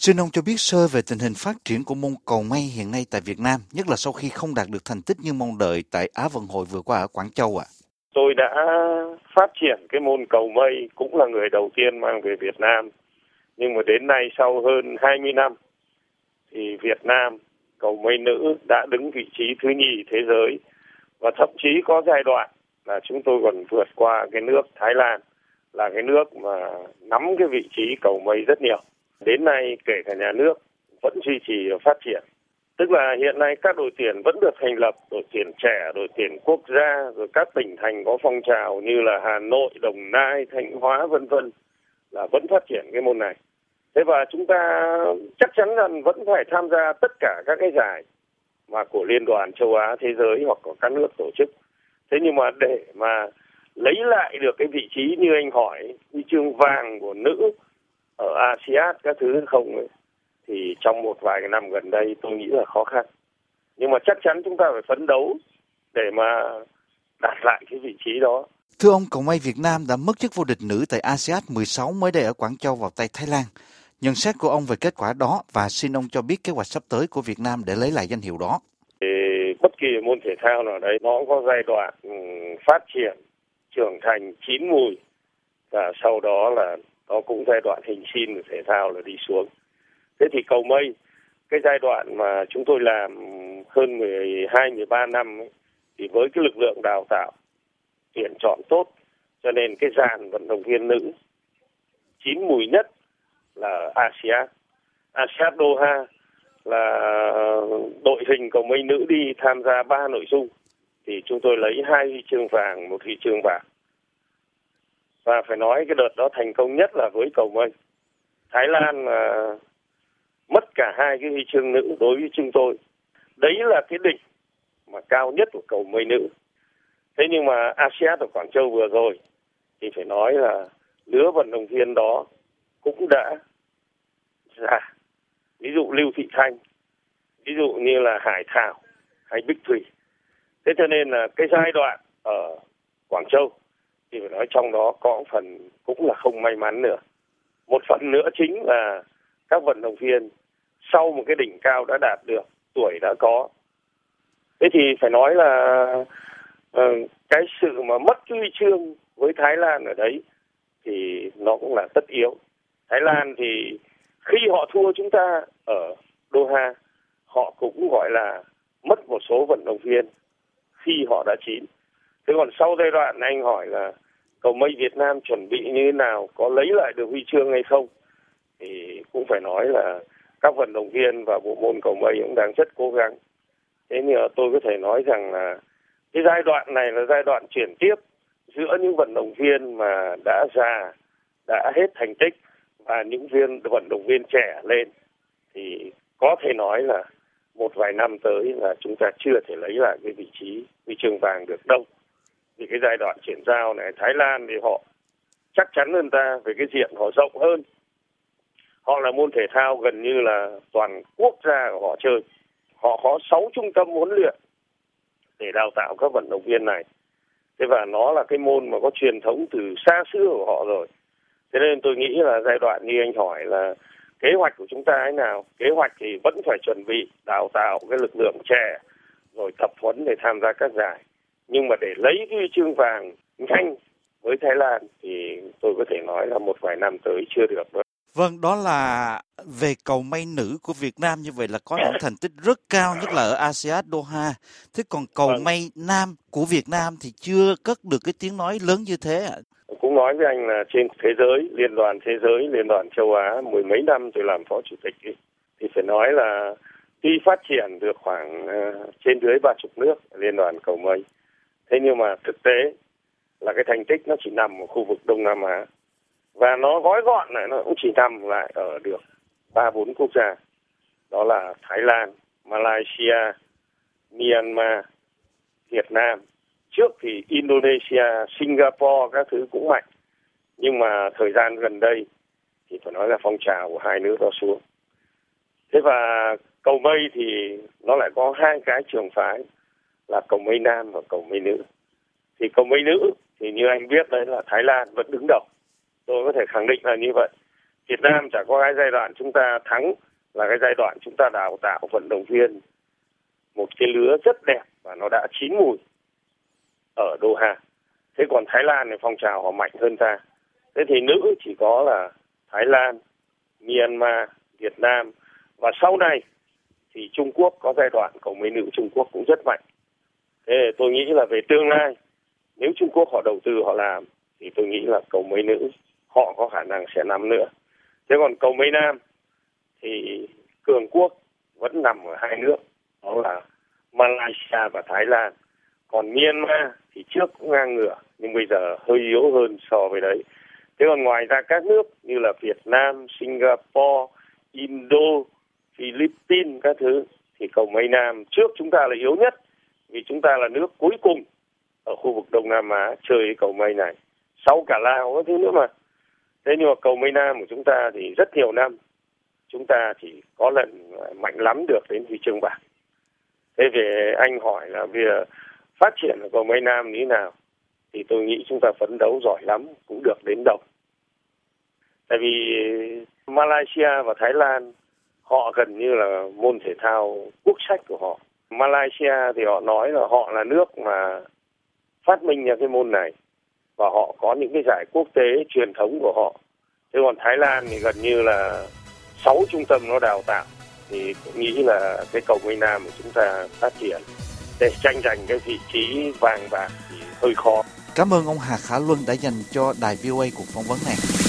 Xin ông cho biết sơ về tình hình phát triển của môn cầu mây hiện nay tại Việt Nam, nhất là sau khi không đạt được thành tích như mong đợi tại Á vận hội vừa qua ở Quảng Châu ạ. Tôi đã phát triển cái môn cầu mây, cũng là người đầu tiên mang về Việt Nam. Nhưng mà đến nay sau hơn 20 năm thì Việt Nam cầu mây nữ đã đứng vị trí thứ nhì thế giới, và thậm chí có giai đoạn là chúng tôi còn vượt qua cái nước Thái Lan, là cái nước mà nắm cái vị trí cầu mây rất nhiều. Đến nay kể cả nhà nước vẫn duy trì và phát triển. Tức là hiện nay các đội tuyển vẫn được thành lập, đội tuyển trẻ, đội tuyển quốc gia, rồi các tỉnh thành có phong trào như là Hà Nội, Đồng Nai, Thanh Hóa vân vân là vẫn phát triển cái môn này. Thế và chúng ta chắc chắn rằng vẫn phải tham gia tất cả các cái giải mà của Liên đoàn châu Á thế giới hoặc của các nước tổ chức. Thế nhưng mà để mà lấy lại được cái vị trí như anh hỏi, huy chương vàng của nữ ở ASEAN các thứ không ấy, thì trong một vài năm gần đây tôi nghĩ là khó khăn. Nhưng mà chắc chắn chúng ta phải phấn đấu để mà đạt lại cái vị trí đó. Thưa ông, cầu mây Việt Nam đã mất chức vô địch nữ tại ASEAN 16 mới đây ở Quảng Châu vào tay Thái Lan. Nhận xét của ông về kết quả đó và xin ông cho biết kế hoạch sắp tới của Việt Nam để lấy lại danh hiệu đó. Thì bất kỳ môn thể thao nào đấy nó có giai đoạn phát triển, trưởng thành, chín mùi, và sau đó là nó cũng giai đoạn hình sin của thể thao là đi xuống. Thế thì cầu mây, cái giai đoạn mà chúng tôi làm hơn 12-13 năm ấy, thì với cái lực lượng đào tạo, tuyển chọn tốt, cho nên cái dàn vận động viên nữ chín mùi nhất là ASEAN. ASEAN Doha là đội hình cầu mây nữ đi tham gia 3 nội dung, thì chúng tôi lấy 2 huy chương vàng, 1 huy chương bạc. Và phải nói cái đợt đó thành công nhất là với cầu mây. Thái Lan mất cả 2 cái huy chương nữ đối với chúng tôi. Đấy là cái đỉnh mà cao nhất của cầu mây nữ. Thế nhưng mà ASEAN ở Quảng Châu vừa rồi thì phải nói là lứa vận động viên đó cũng đã già. Ví dụ Lưu Thị Thanh, ví dụ như là Hải Thảo hay Bích Thủy. Thế cho nên là cái giai đoạn ở Quảng Châu thì phải nói trong đó có phần cũng là không may mắn nữa. Một phần nữa chính là các vận động viên sau một cái đỉnh cao đã đạt được, tuổi đã có. Thế thì phải nói là cái sự mà mất huy chương với Thái Lan ở đấy thì nó cũng là tất yếu. Thái Lan thì khi họ thua chúng ta ở Doha, họ cũng gọi là mất một số vận động viên khi họ đã chín. Thế còn sau giai đoạn anh hỏi là cầu mây Việt Nam chuẩn bị như thế nào, có lấy lại được huy chương hay không, thì cũng phải nói là các vận động viên và bộ môn cầu mây cũng đang rất cố gắng. Thế nhưng tôi có thể nói rằng là cái giai đoạn này là giai đoạn chuyển tiếp giữa những vận động viên mà đã già, đã hết thành tích và những vận động viên trẻ lên, thì có thể nói là một vài năm tới là chúng ta chưa thể lấy lại cái vị trí huy chương vàng được đâu. Vì cái giai đoạn chuyển giao này, Thái Lan thì họ chắc chắn hơn ta về cái diện họ rộng hơn. Họ là môn thể thao gần như là toàn quốc gia của họ chơi. Họ có 6 trung tâm huấn luyện để đào tạo các vận động viên này. Thế và nó là cái môn mà có truyền thống từ xa xưa của họ rồi. Thế nên tôi nghĩ là giai đoạn như anh hỏi là kế hoạch của chúng ta thế nào? Kế hoạch thì vẫn phải chuẩn bị đào tạo cái lực lượng trẻ, rồi tập huấn để tham gia các giải. Nhưng mà để lấy huy chương vàng nhanh với Thái Lan thì tôi có thể nói là một vài năm tới chưa được đâu. Vâng, đó là về cầu mây nữ của Việt Nam, như vậy là có những thành tích rất cao, nhất là ở ASEAN Doha. Thế còn cầu mây nam của Việt Nam thì chưa cất được cái tiếng nói lớn như thế ạ. Cũng nói với anh là trên thế giới, Liên đoàn thế giới, Liên đoàn châu Á, mười mấy năm tôi làm phó chủ tịch ấy, thì phải nói là tuy phát triển được khoảng trên dưới 30 nước Liên đoàn cầu mây. Thế nhưng mà thực tế là cái thành tích nó chỉ nằm ở khu vực Đông Nam Á. Và nó gói gọn lại nó cũng chỉ nằm lại ở được 3-4 quốc gia. Đó là Thái Lan, Malaysia, Myanmar, Việt Nam. Trước thì Indonesia, Singapore các thứ cũng mạnh. Nhưng mà thời gian gần đây thì phải nói là phong trào của hai nước đó xuống. Thế và cầu mây thì nó lại có 2 cái trường phái là cầu mây nam và cầu mây nữ. Thì cầu mây nữ thì như anh biết đấy là Thái Lan vẫn đứng đầu. Tôi có thể khẳng định là như vậy. Việt Nam chả có cái giai đoạn chúng ta thắng là cái giai đoạn chúng ta đào tạo vận động viên một cái lứa rất đẹp và nó đã chín mùi ở Doha. Thế còn Thái Lan thì phong trào họ mạnh hơn ta. Thế thì nữ chỉ có là Thái Lan, Myanmar, Việt Nam và sau này thì Trung Quốc có giai đoạn cầu mây nữ Trung Quốc cũng rất mạnh. Thế tôi nghĩ là về tương lai nếu Trung Quốc họ đầu tư họ làm thì tôi nghĩ là cầu mây nữ họ có khả năng sẽ nắm nữa. Thế còn cầu mây nam thì cường quốc vẫn nằm ở hai nước, đó là Malaysia và Thái Lan. Còn Myanmar thì trước cũng ngang ngửa nhưng bây giờ hơi yếu hơn so với đấy. Thế còn ngoài ra các nước như là Việt Nam, Singapore, Indo, Philippines các thứ thì cầu mây nam trước chúng ta là yếu nhất vì chúng ta là nước cuối cùng ở khu vực Đông Nam Á chơi cầu mây này, sau cả Lào các thứ nữa mà. Thế nhưng mà cầu mây nam của chúng ta thì rất nhiều năm chúng ta chỉ có lần mạnh lắm được đến huy chương bạc. Thế về anh hỏi là bây giờ phát triển ở cầu mây nam như thế nào thì tôi nghĩ chúng ta phấn đấu giỏi lắm cũng được đến đồng. Tại vì Malaysia và Thái Lan họ gần như là môn thể thao quốc sách của họ. Malaysia thì họ nói là họ là nước mà phát minh ra cái môn này và họ có những cái giải quốc tế truyền thống của họ. Thế còn Thái Lan thì gần như là 6 trung tâm nó đào tạo thì tôi nghĩ là cái cầu mây nam của chúng ta phát triển để tranh giành cái vị trí vàng bạc thì hơi khó. Cảm ơn ông Hà Khả Luân đã dành cho đài VOA cuộc phỏng vấn này.